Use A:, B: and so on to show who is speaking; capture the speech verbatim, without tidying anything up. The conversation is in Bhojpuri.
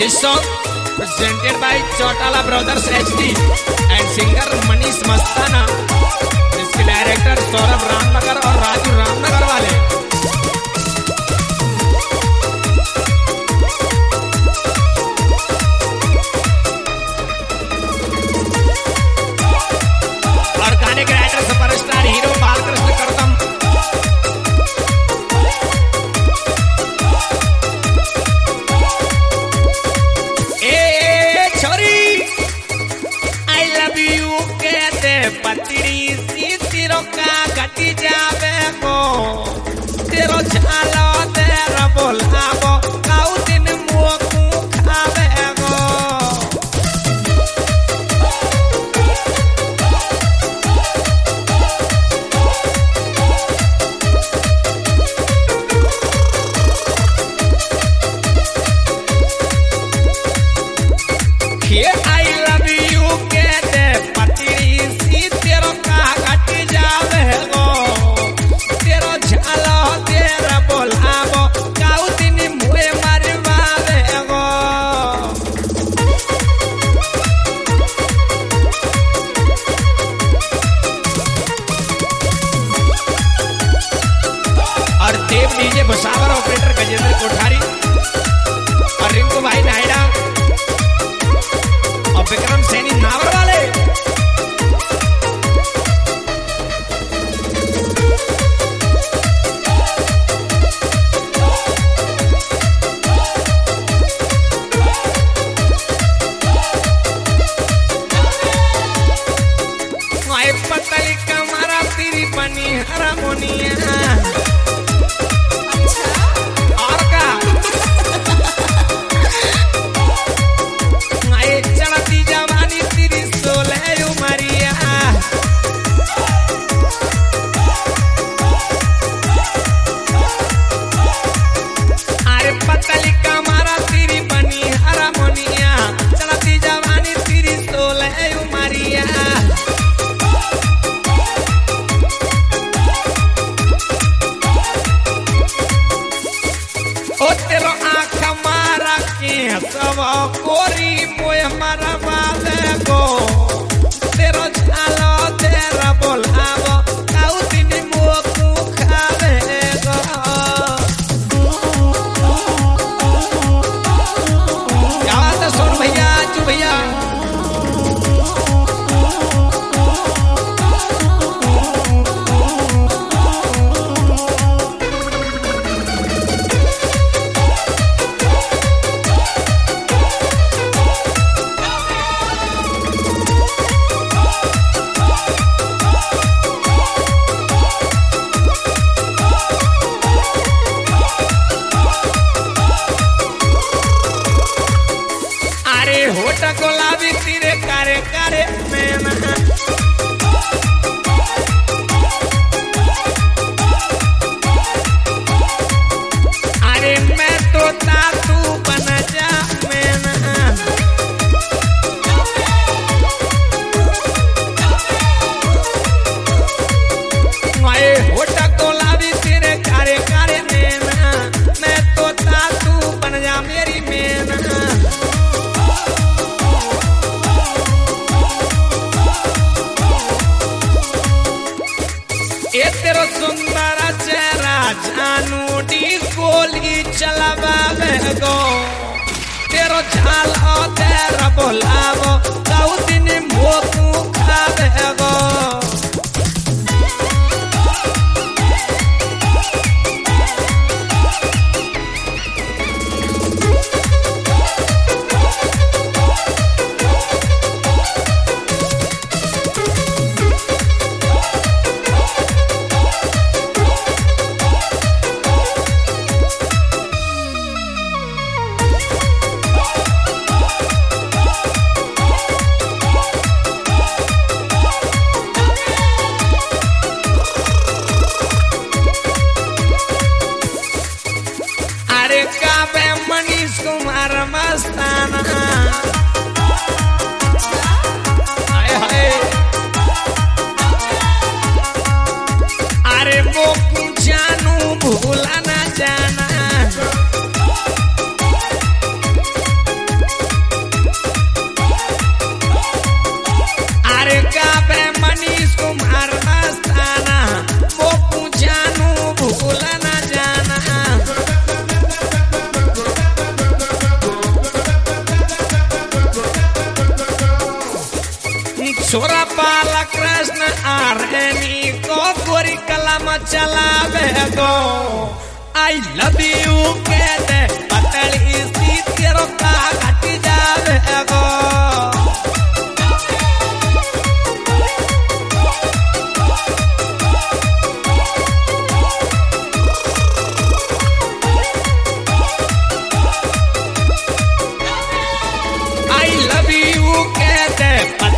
A: This song presented by Chautala Brothers H D and singer Manish Mastana. इसके डायरेक्टर सौरभ रामनगर और राजू रामनगर वाले। और गाने के writer superstar hero Balkrishna Kardam. पतड़ी सी तिरो का घटी जावे को तेरो झालो तेरा बोलावो काऊ दिन मुकू खावे गो। Here I love you के दे पतड़ी डीजे भुसावर ऑपरेटर गजेंद्र कोठारी और रिंकू भाई नायडा और विक्रम सैनी नावर वाले। माए पतली कमरा तेरी बनी हारमोनिया सब कोरी मोय हमारा वाले को तेरो झालो तेरा बोलावो काऊ दिन मुकू खावे गो। क्या बात है सोन भैया चू भैया। होट गुलाबी तेरे कारे कारे मैना अरे मैं तो तातू बन जा मैना। माए होट गुलाबी तेरे कारे कारे मैना मैं तो तातू बन जा मेरी मैना। ए तेरो सुंदर चेहरा जानू डी गोली चलावे गो तेरो झालो तेरा बोलावो काऊ दिन मुकू खावे गो। मनीष कुमार मस्ताना हाय हाय अरे वो जानू भूला ना जाना छोरा पाला कृष्ण आर्मी को गोरी कलम चलावे गो आई लव यू के दे पतली सी तेरो का घट जावे गो आई लव यू के दे